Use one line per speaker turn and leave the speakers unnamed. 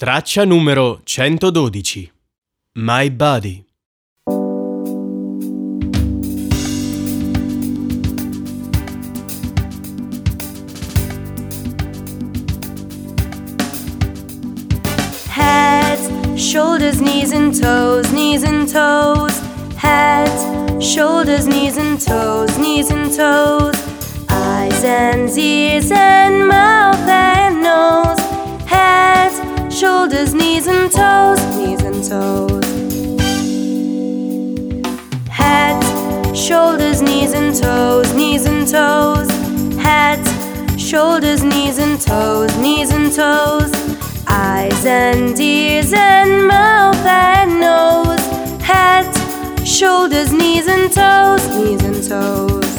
Traccia numero 112. My Body.
Head, shoulders, knees and toes, knees and toes. Head, shoulders, knees and toes, knees and toes. Eyes and ears and mouth and nose. Head, shoulders, knees and toes, knees and toes. Head, shoulders, knees and toes, knees and toes. Head, shoulders, knees and toes, knees and toes. Eyes and ears and mouth and nose. Head, shoulders, knees and toes, knees and toes.